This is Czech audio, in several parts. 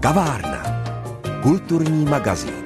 Kavárna. Kulturní magazín.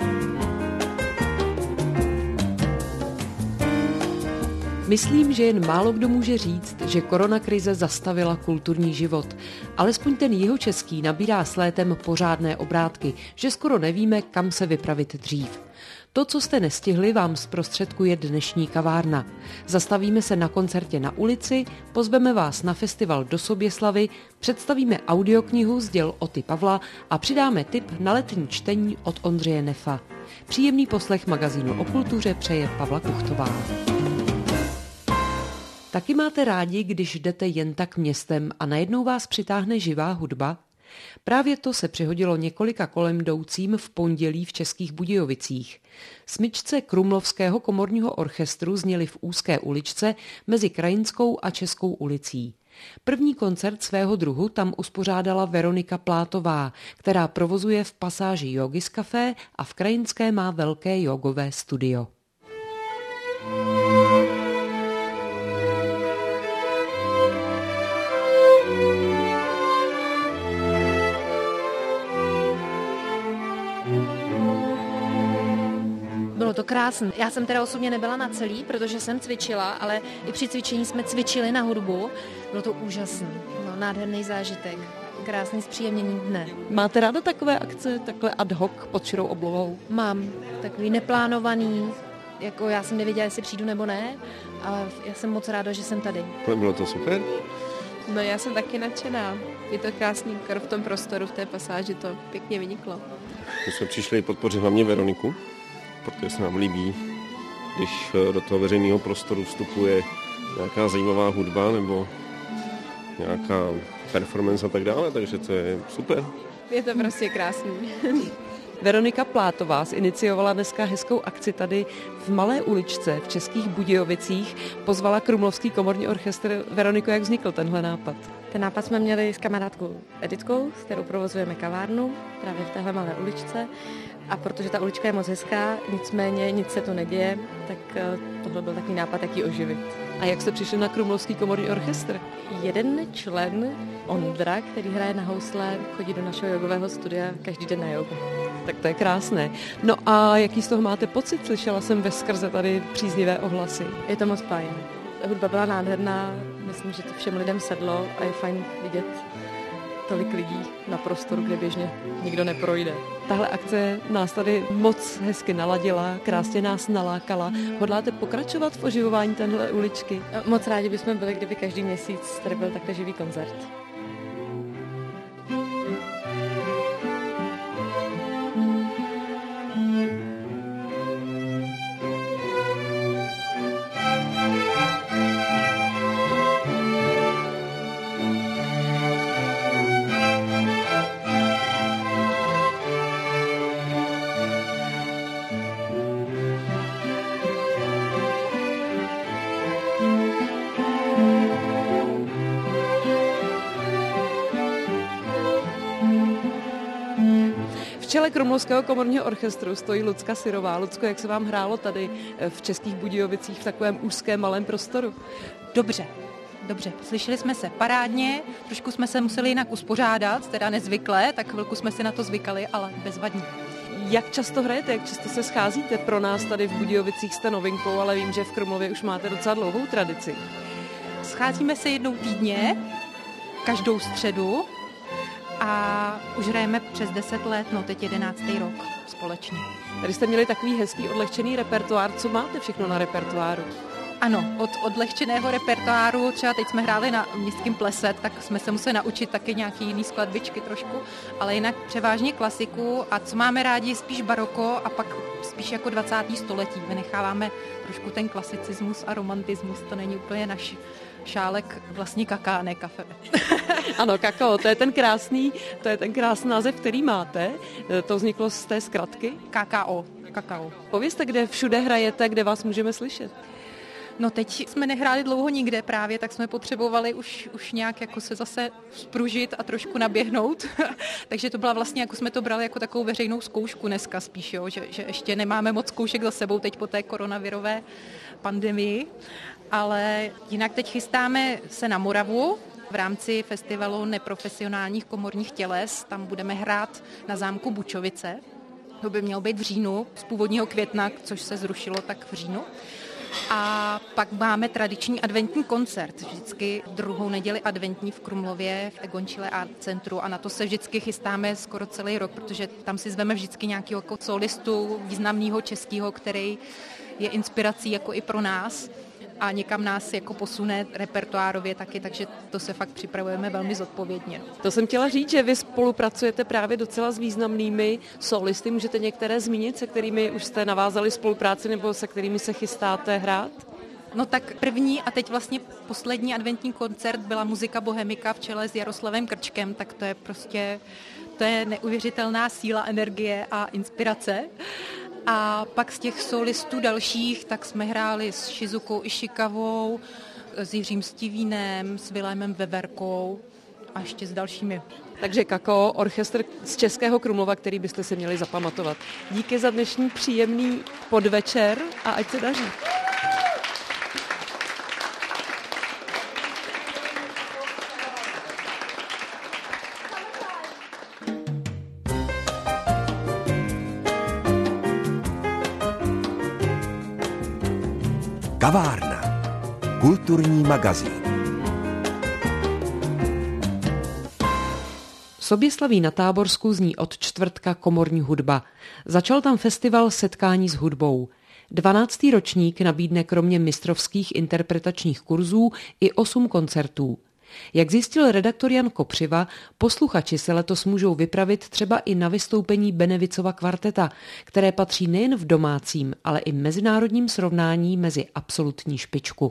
Myslím, že jen málo kdo může říct, že koronakrize zastavila kulturní život. Alespoň ten jihočeský nabírá s létem pořádné obrátky, že skoro nevíme, kam se vypravit dřív. To, co jste nestihli, vám zprostředkuje dnešní kavárna. Zastavíme se na koncertě na ulici, pozveme vás na festival do Soběslavy, představíme audioknihu z děl Oty Pavla a přidáme tip na letní čtení od Ondřeje Nefa. Příjemný poslech magazínu o kultuře přeje Pavla Kuchtová. Taky máte rádi, když jdete jen tak městem a najednou vás přitáhne živá hudba? Právě to se přihodilo několika kolem jdoucím v pondělí v Českých Budějovicích. Smyčce Krumlovského komorního orchestru zněly v úzké uličce mezi Krajinskou a Českou ulicí. První koncert svého druhu tam uspořádala Veronika Plátová, která provozuje v pasáži Yogis Café a v Krajinské má velké jogové studio. Bylo to krásné. Já jsem teda osobně nebyla na celý, protože jsem cvičila, ale i při cvičení jsme cvičili na hudbu. Bylo to úžasné. No, nádherný zážitek. Krásný zpříjemnění dne. Máte ráda takové akce, takhle ad hoc pod širou oblohou? Mám takový neplánovaný, jako já jsem nevěděla, jestli přijdu nebo ne, ale já jsem moc ráda, že jsem tady. Bylo to super? No já jsem taky nadšená. Je to krásný v tom prostoru, v té pasáži to pěkně vyniklo. My jsme přišli podpořit hlavně Veroniku, protože se nám líbí, když do toho veřejného prostoru vstupuje nějaká zajímavá hudba nebo nějaká performance a tak dále, takže to je super. Je to prostě krásný. Veronika Plátová iniciovala dneska hezkou akci tady v Malé uličce v Českých Budějovicích. Pozvala Krumlovský komorní orchestr. Veroniko, jak vznikl tenhle nápad? Ten nápad jsme měli s kamarádkou Editkou, s kterou provozujeme kavárnu právě v téhle Malé uličce. A protože ta ulička je moc hezká, nicméně nic se to neděje, tak tohle byl takový nápad, jak ji oživit. A jak jste přišli na Krumlovský komorní orchestr? Jeden člen, Ondra, který hraje na housle, chodí do našeho jogového studia každý den na jogu. Tak to je krásné. No a jaký z toho máte pocit? Slyšela jsem veskrze tady příznivé ohlasy. Je to moc fajn. Hudba byla nádherná, myslím, že to všem lidem sedlo a je fajn vidět tolik lidí na prostoru, kde běžně nikdo neprojde. Tahle akce nás tady moc hezky naladila, krásně nás nalákala. Hodláte pokračovat v oživování téhle uličky? Moc rádi bychom byli, kdyby každý měsíc tady byl takhle živý koncert. V čele Krumlovského komorního orchestru stojí Lucka Syrová. Lucko, jak se vám hrálo tady v Českých Budějovicích v takovém úzkém malém prostoru? Dobře. Slyšeli jsme se parádně, trošku jsme se museli jinak uspořádat, teda nezvykle, tak chvilku jsme si na to zvykali, ale bezvadně. Jak často hrajete, jak často se scházíte? Pro nás tady v Budějovicích jste novinkou, ale vím, že v Krumlově už máte docela dlouhou tradici. Scházíme se jednou týdně, každou středu a už hrajeme přes 10 let, no teď 11. rok společně. Tady jste měli takový hezký odlehčený repertoár. Co máte všechno na repertoáru? Ano, od odlehčeného repertoáru, třeba teď jsme hráli na městském plese, tak jsme se museli naučit taky nějaký jiný skladbičky trošku, ale jinak převážně klasiku a co máme rádi spíš baroko a pak spíš jako 20. století. Vynecháváme trošku ten klasicismus a romantismus, to není úplně náš šálek, vlastně kaká, ne kafe. Ano, kakao, to je ten krásný název, který máte. To vzniklo z té zkratky? Kakao. Povězte, kde všude hrajete, kde vás můžeme slyšet. No teď jsme nehráli dlouho nikde právě, tak jsme potřebovali už nějak jako se zase spružit a trošku naběhnout. Takže to byla vlastně, jako jsme to brali jako takovou veřejnou zkoušku dneska spíš, jo? Že ještě nemáme moc zkoušek za sebou teď po té koronavirové pandemii. Ale jinak teď chystáme se na Moravu v rámci festivalu neprofesionálních komorních těles. Tam budeme hrát na zámku Bučovice. To by mělo být v říjnu, z původního května, což se zrušilo, tak v říjnu. A pak máme tradiční adventní koncert, vždycky druhou neděli adventní v Krumlově, v Egončile Art Centru, a na to se vždycky chystáme skoro celý rok, protože tam si zveme vždycky nějakého solistu významného českého, který je inspirací jako i pro nás a někam nás jako posune repertoárově taky, takže to se fakt připravujeme velmi zodpovědně. To jsem chtěla říct, že vy spolupracujete právě docela s významnými solisty. Můžete některé zmínit, se kterými už jste navázali spolupráci nebo se kterými se chystáte hrát? No tak první a teď vlastně poslední adventní koncert byla Muzika Bohemika v čele s Jaroslavem Krčkem, tak to je prostě, to je neuvěřitelná síla, energie a inspirace. A pak z těch solistů dalších, tak jsme hráli s Shizukou Ishikawou, s Jiřím Stivínem, s Vilémem Veverkou a ještě s dalšími. Takže Kakao, orchestr z Českého Krumlova, který byste si měli zapamatovat. Díky za dnešní příjemný podvečer a ať se daří. Kavárna. Kulturní magazín. Soběslaví na Táborsku zní od čtvrtka komorní hudba. Začal tam festival Setkání s hudbou. 12. ročník nabídne kromě mistrovských interpretačních kurzů i 8 koncertů. Jak zjistil redaktor Jan Kopřiva, posluchači se letos můžou vypravit třeba i na vystoupení Benevicova kvarteta, které patří nejen v domácím, ale i mezinárodním srovnání mezi absolutní špičku.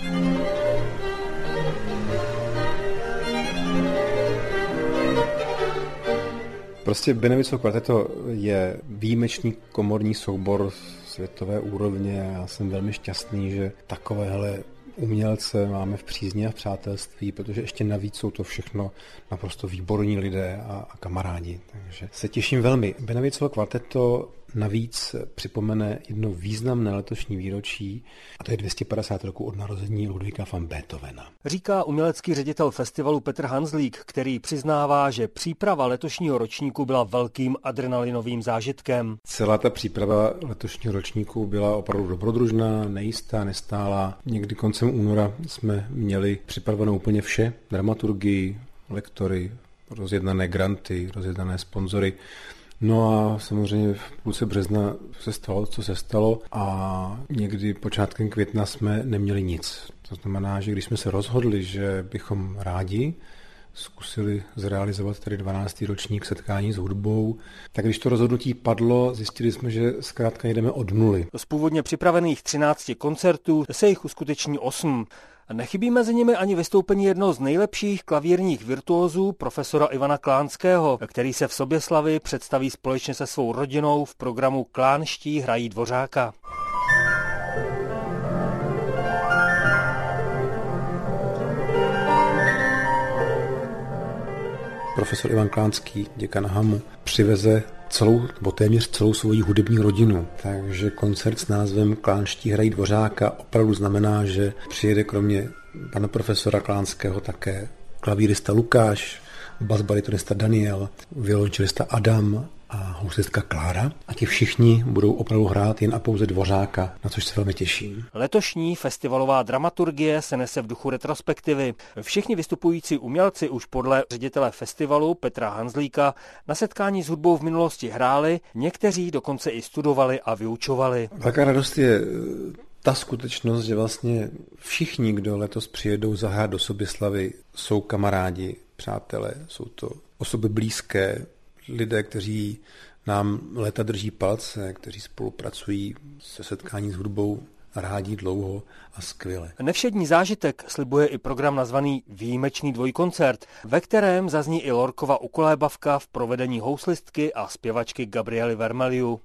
Prostě Benevicovo kvarteto je výjimečný komorní soubor světové úrovně. Já jsem velmi šťastný, že takovéhle umělce máme v přízni a v přátelství, protože ještě navíc jsou to všechno naprosto výborní lidé a kamarádi. Takže se těším velmi. Benevicovo kvarteto navíc připomene jedno významné letošní výročí, a to je 250 roků od narození Ludvíka van Beethovena. Říká umělecký ředitel festivalu Petr Hanzlík, který přiznává, že příprava letošního ročníku byla velkým adrenalinovým zážitkem. Celá ta příprava letošního ročníku byla opravdu dobrodružná, nejistá, nestálá. Někdy koncem února jsme měli připravenou úplně vše, dramaturgii, lektory, rozjednané granty, rozjednané sponzory. No a samozřejmě v půlce března se stalo, co se stalo, a někdy počátkem května jsme neměli nic. To znamená, že když jsme se rozhodli, že bychom rádi zkusili zrealizovat tady 12. ročník Setkání s hudbou, tak když to rozhodnutí padlo, zjistili jsme, že zkrátka jdeme od nuly. Z původně připravených 13 koncertů se jich uskuteční 8. Nechybí mezi nimi ani vystoupení jednoho z nejlepších klavírních virtuózů, profesora Ivana Klánského, který se v Soběslavi představí společně se svou rodinou v programu Klánští hrají Dvořáka. Profesor Ivan Klánský, děkan HAMu, přiveze celou, nebo téměř celou svoji hudební rodinu. Takže koncert s názvem Klánští hrají Dvořáka opravdu znamená, že přijede kromě pana profesora Klánského také klavírista Lukáš, basbaritonista Daniel, violončelista Adam a houslistka Klára. A ti všichni budou opravdu hrát jen a pouze Dvořáka, na což se velmi těším. Letošní festivalová dramaturgie se nese v duchu retrospektivy. Všichni vystupující umělci už podle ředitele festivalu Petra Hanzlíka na setkání s hudbou v minulosti hráli, někteří dokonce i studovali a vyučovali. Velká radost je ta skutečnost, že vlastně všichni, kdo letos přijedou zahrát do Soběslavy, jsou kamarádi, přátelé, jsou to osoby blízké, lidé, kteří nám léta drží palce, kteří spolupracují se Setkání s hudbou rádi dlouho a skvěle. Nevšední zážitek slibuje i program nazvaný Výjimečný dvojkoncert, ve kterém zazní i Lorkova ukolébavka v provedení houslistky a zpěvačky Gabriely Vermeliu.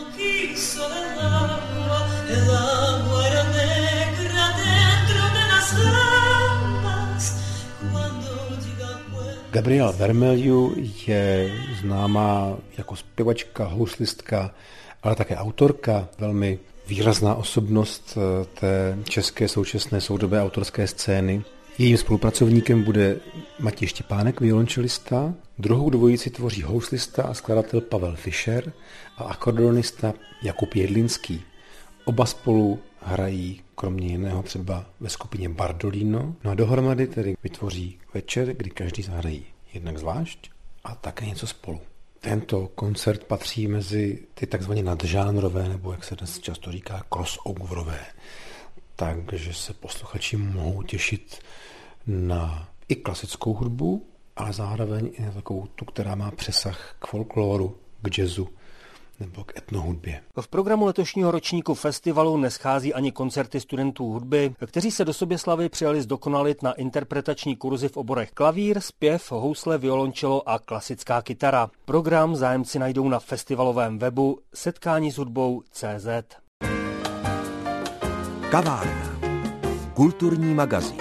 Gabriela Vermeliu je známá jako zpěvačka, houslistka, ale také autorka, velmi výrazná osobnost té české současné soudobé autorské scény. Jejím spolupracovníkem bude Matěj Štěpánek, violončelista, druhou dvojici tvoří houslista a skladatel Pavel Fischer a akordeonista Jakub Jedlinský. Oba spolu hrají kromě jiného třeba ve skupině Bardolino, no a dohromady tedy vytvoří večer, kdy každý zahrají jednak zvlášť a také něco spolu. Tento koncert patří mezi ty takzvaně nadžánrové, nebo jak se dnes často říká, crossoverové. Takže se posluchači mohou těšit na i klasickou hudbu, ale zároveň i na takovou tu, která má přesah k folkloru, k jazzu nebo k etnohudbě. V programu letošního ročníku festivalu neschází ani koncerty studentů hudby, kteří se do Soběslavy přijali zdokonalit na interpretační kurzy v oborech klavír, zpěv, housle, violončelo a klasická kytara. Program zájemci najdou na festivalovém webu setkánishudbou.cz. Kavárna. Kulturní magazín.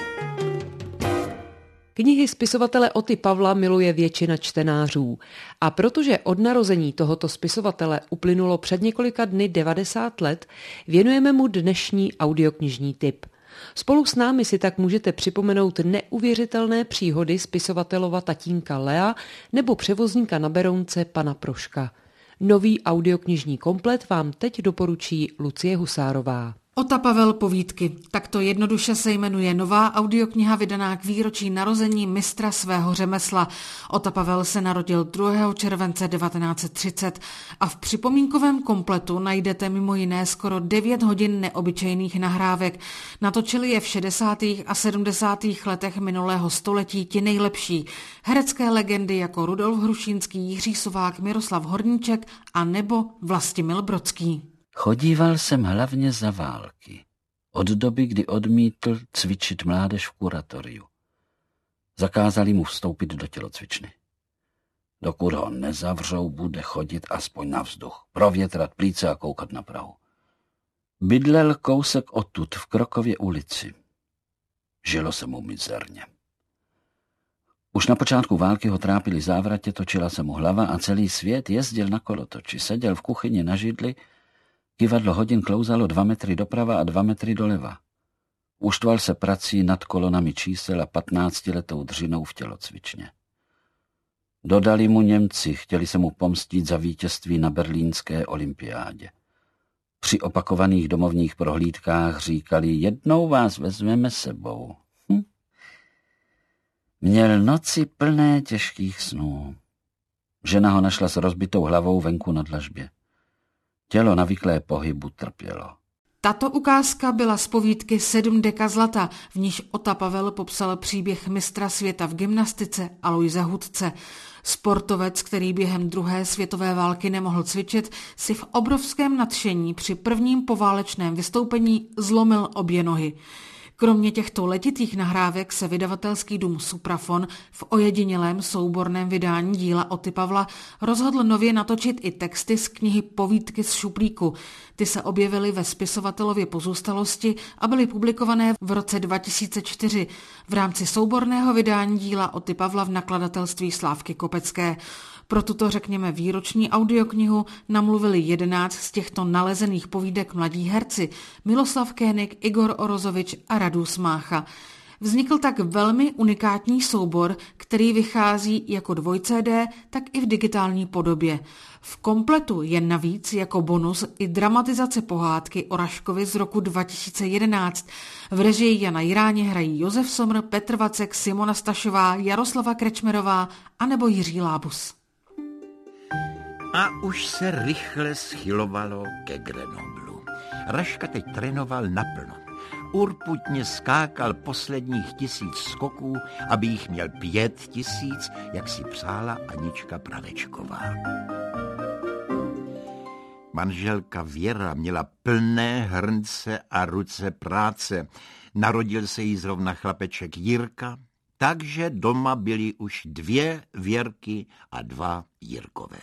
Knihy spisovatele Oty Pavla miluje většina čtenářů. A protože od narození tohoto spisovatele uplynulo před několika dny 90 let, věnujeme mu dnešní audioknižní tip. Spolu s námi si tak můžete připomenout neuvěřitelné příhody spisovatelova tatínka Lea nebo převozníka na Berounce pana Proška. Nový audioknižní komplet vám teď doporučí Lucie Husárová. Ota Pavel povídky. Takto jednoduše se jmenuje nová audiokniha vydaná k výročí narození mistra svého řemesla. Ota Pavel se narodil 2. července 1930 a v připomínkovém kompletu najdete mimo jiné skoro 9 hodin neobyčejných nahrávek. Natočili je v 60. a 70. letech minulého století ti nejlepší. Herecké legendy jako Rudolf Hrušínský, Jiří Sovák, Miroslav Horníček a nebo Vlastimil Brodský. Chodíval jsem hlavně za války, od doby, kdy odmítl cvičit mládež v kuratoriu. Zakázali mu vstoupit do tělocvičny. Dokud ho nezavřou, bude chodit aspoň na vzduch, provětrat plíce a koukat na Prahu. Bydlel kousek odtud v Krokově ulici. Žilo se mu mizerně. Už na počátku války ho trápily závratě, točila se mu hlava a celý svět jezdil na kolotoči. Seděl v kuchyni na židli, kivadlo hodin klouzalo 2 metry doprava a 2 metry doleva. Uštval se prací nad kolonami čísel a 15letou dřinou v tělocvičně. Dodali mu Němci, chtěli se mu pomstít za vítězství na berlínské olympiádě. Při opakovaných domovních prohlídkách říkali, jednou vás vezmeme sebou. Měl noci plné těžkých snů. Žena ho našla s rozbitou hlavou venku na dlažbě. Tělo navyklé pohybu trpělo. Tato ukázka byla z povídky 7 deka zlata, v níž Ota Pavel popsal příběh mistra světa v gymnastice Aloise Hudce. Sportovec, který během druhé světové války nemohl cvičit, si v obrovském nadšení při prvním poválečném vystoupení zlomil obě nohy. Kromě těchto letitých nahrávek se vydavatelský dům Suprafon v ojedinělém souborném vydání díla Oty Pavla rozhodl nově natočit i texty z knihy Povídky z šuplíku. Ty se objevily ve spisovatelově pozůstalosti a byly publikované v roce 2004 v rámci souborného vydání díla Oty Pavla v nakladatelství Slávky Kopecké. Pro tuto, řekněme, výroční audioknihu namluvili 11 z těchto nalezených povídek mladí herci Miloslav Kénik, Igor Orozovič a Radus Mácha. Vznikl tak velmi unikátní soubor, který vychází jako 2CD, tak i v digitální podobě. V kompletu je navíc jako bonus i dramatizace pohádky o Raškovi z roku 2011. V režii Jana Jiráně hrají Josef Somr, Petr Vacek, Simona Stašová, Jaroslava Krečmerová anebo Jiří Lábus. A už se rychle schylovalo ke Grenoblu. Raška teď trénoval naplno. Urputně skákal posledních 1000 skoků, aby jich měl 5000, jak si přála Anička Pravečková. Manželka Věra měla plné hrnce a ruce práce. Narodil se jí zrovna chlapeček Jirka, takže doma byly už 2 Věrky a 2 Jirkové.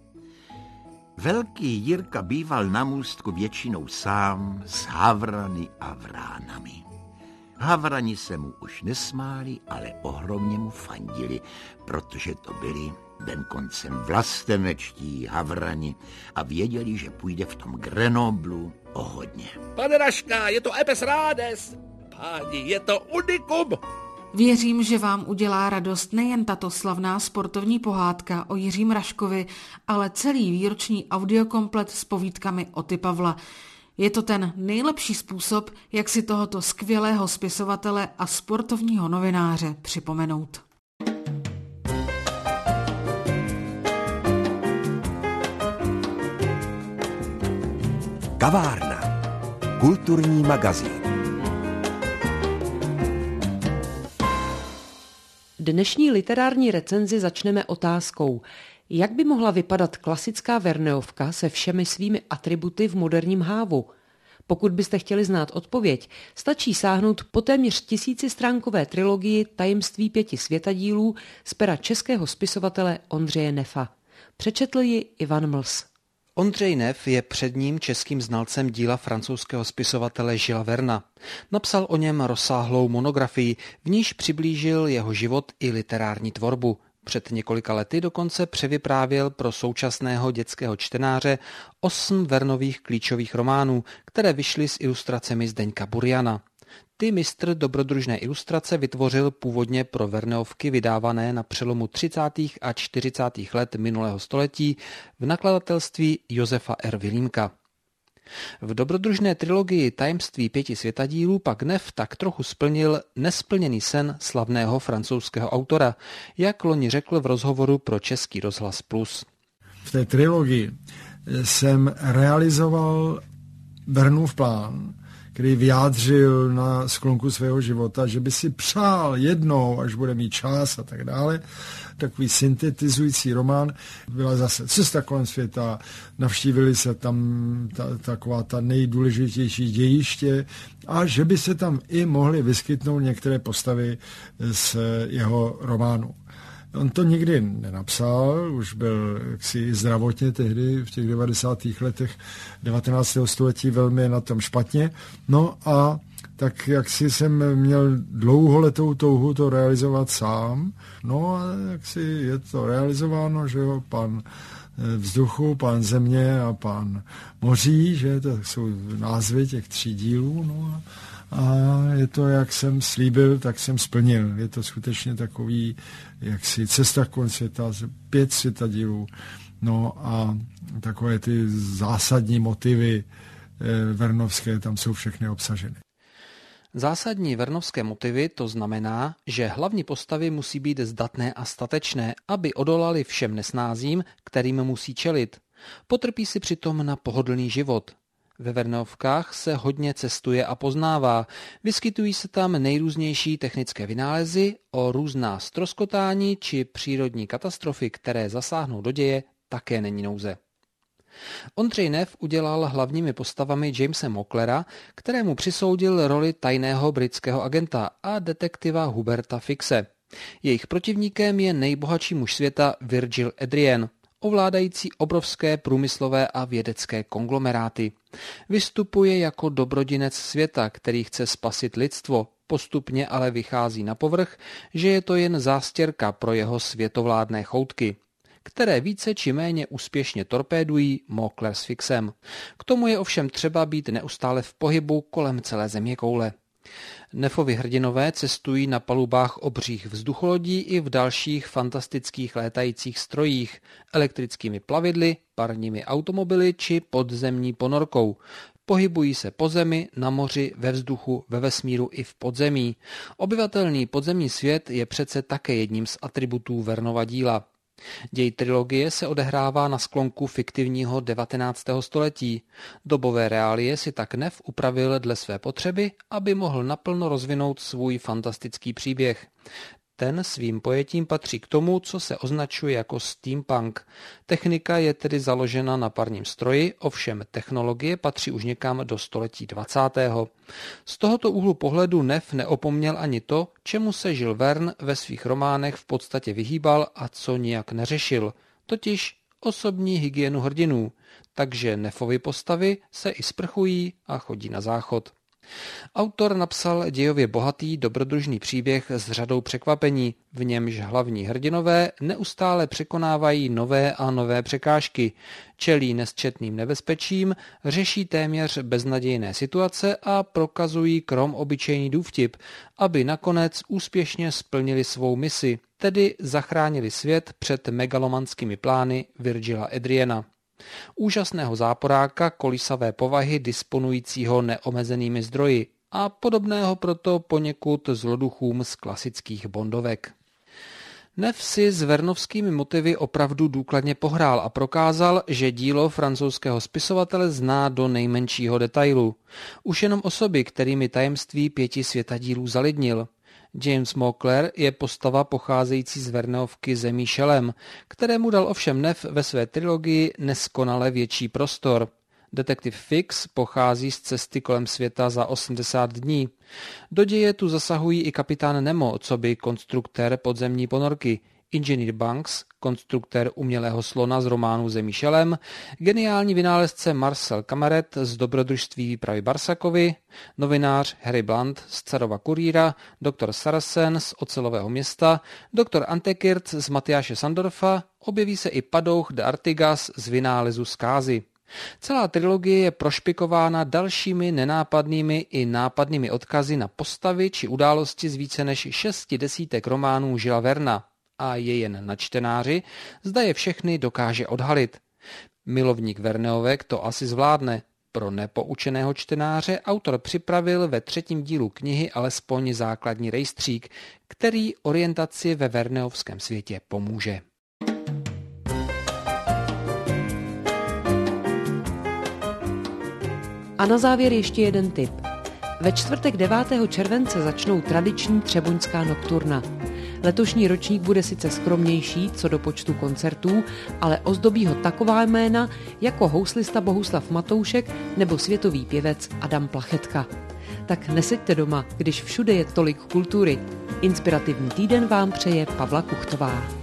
Velký Jirka býval na můstku většinou sám s havrany a vránami. Havrani se mu už nesmáli, ale ohromně mu fandili, protože to byli den koncem vlastenečtí havrani a věděli, že půjde v tom Grenoblu o hodně. Pane Raška, je to Epes Rádes. Páni, je to unikum. Věřím, že vám udělá radost nejen tato slavná sportovní pohádka o Jiřím Raškovi, ale celý výroční audiokomplet s povídkami Oty Pavla. Je to ten nejlepší způsob, jak si tohoto skvělého spisovatele a sportovního novináře připomenout. Kavárna. Kulturní magazín. Dnešní literární recenzi začneme otázkou, jak by mohla vypadat klasická Verneovka se všemi svými atributy v moderním hávu. Pokud byste chtěli znát odpověď, stačí sáhnout po téměř 1000stránkové trilogii Tajemství 5 světadílů z pera českého spisovatele Ondřeje Neffa. Přečetl ji Ivan Mls. Ondřej Neff je předním českým znalcem díla francouzského spisovatele Žila Verna. Napsal o něm rozsáhlou monografii, v níž přiblížil jeho život i literární tvorbu. Před několika lety dokonce převyprávěl pro současného dětského čtenáře 8 Vernových klíčových románů, které vyšly s ilustracemi Zdeňka Buriana. Ty mistr dobrodružné ilustrace vytvořil původně pro Verneovky vydávané na přelomu 30. a 40. let minulého století v nakladatelství Josefa R. Vilímka. V dobrodružné trilogii Tajemství 5 světadílů pak Neff tak trochu splnil nesplněný sen slavného francouzského autora, jak loni řekl v rozhovoru pro Český rozhlas Plus. V té trilogii jsem realizoval Vernův plán, který vyjádřil na sklonku svého života, že by si přál jednou, až bude mít čas a tak dále, takový syntetizující román. Byla zase cesta kolem světa, navštívili se tam taková ta nejdůležitější dějiště a že by se tam i mohly vyskytnout některé postavy z jeho románu. On to nikdy nenapsal, už byl jaksi zdravotně tehdy v těch 90. letech 19. století velmi na tom špatně. No a tak jaksi jsem měl dlouholetou touhu to realizovat sám. No a jaksi je to realizováno, že jo, pán vzduchu, pán země a pán moří, že to jsou názvy těch 3 dílů, no a je to, jak jsem slíbil, tak jsem splnil. Je to skutečně takový, jaksi cesta kolem světa, 5 světadílů. No a takové ty zásadní motivy vernovské tam jsou všechny obsaženy. Zásadní vernovské motivy to znamená, že hlavní postavy musí být zdatné a statečné, aby odolali všem nesnázím, kterým musí čelit. Potrpí si přitom na pohodlný život. Ve Verneovkách se hodně cestuje a poznává. Vyskytují se tam nejrůznější technické vynálezy, o různá ztroskotání či přírodní katastrofy, které zasáhnou do děje, také není nouze. Ondřej Neff udělal hlavními postavami Jamese Mocklera, kterému přisoudil roli tajného britského agenta a detektiva Huberta Fixe. Jejich protivníkem je nejbohatší muž světa Virgil Adrien, ovládající obrovské průmyslové a vědecké konglomeráty. Vystupuje jako dobrodinec světa, který chce spasit lidstvo, postupně ale vychází na povrch, že je to jen zástěrka pro jeho světovládné choutky, které více či méně úspěšně torpédují Mockler s Fixem. K tomu je ovšem třeba být neustále v pohybu kolem celé zeměkoule. Neffovi hrdinové cestují na palubách obřích vzducholodí i v dalších fantastických létajících strojích, elektrickými plavidly, parními automobily či podzemní ponorkou. Pohybují se po zemi, na moři, ve vzduchu, ve vesmíru i v podzemí. Obyvatelný podzemní svět je přece také jedním z atributů Vernova díla. Děj trilogie se odehrává na sklonku fiktivního 19. století. Dobové reálie si tak Neff upravil dle své potřeby, aby mohl naplno rozvinout svůj fantastický příběh. Ten svým pojetím patří k tomu, co se označuje jako steampunk. Technika je tedy založena na parním stroji, ovšem technologie patří už někam do století 20. Z tohoto úhlu pohledu Neff neopomněl ani to, čemu se Jules Verne ve svých románech v podstatě vyhýbal a co nijak neřešil, totiž osobní hygienu hrdinů, takže Neffovy postavy se i sprchují a chodí na záchod. Autor napsal dějově bohatý dobrodružný příběh s řadou překvapení, v němž hlavní hrdinové neustále překonávají nové a nové překážky, čelí nesčetným nebezpečím, řeší téměř beznadějné situace a prokazují krom obyčejný důvtip, aby nakonec úspěšně splnili svou misi, tedy zachránili svět před megalomanskými plány Virgila Adriana. Úžasného záporáka kolísavé povahy disponujícího neomezenými zdroji a podobného proto poněkud zloduchům z klasických bondovek. Neff si s vernovskými motivy opravdu důkladně pohrál a prokázal, že dílo francouzského spisovatele zná do nejmenšího detailu. Už jenom osoby, kterými tajemství 5 světadílů zalidnil. James Mockler je postava pocházející z Verneovky Zemí šelem, kterému dal ovšem Neff ve své trilogii neskonale větší prostor. Detektiv Fix pochází z cesty kolem světa za 80 dní. Do děje tu zasahují i kapitán Nemo, coby konstruktér podzemní ponorky, inženýr Banks, konstruktér umělého slona z románu Zemí šelem, geniální vynálezce Marcel Kamaret z dobrodružství výpravy Barsakovy, novinář Harry Blunt z Carova kurýra, doktor Saracen z Ocelového města, doktor Antekirc z Matyáše Sandorfa, objeví se i padouch de Artigas z vynálezu zkázy. Celá trilogie je prošpikována dalšími nenápadnými i nápadnými odkazy na postavy či události z více než 6 desítek románů Žila Verna a je jen na čtenáři, zda je všechny dokáže odhalit. Milovník Verneovek to asi zvládne. Pro nepoučeného čtenáře autor připravil ve 3. dílu knihy alespoň základní rejstřík, který orientaci ve verneovském světě pomůže. A na závěr ještě jeden tip. Ve čtvrtek 9. července začnou tradiční třeboňská nokturna. Letošní ročník bude sice skromnější co do počtu koncertů, ale ozdobí ho taková jména jako houslista Bohuslav Matoušek nebo světový pěvec Adam Plachetka. Tak neseďte doma, když všude je tolik kultury. Inspirativní týden vám přeje Pavla Kuchtová.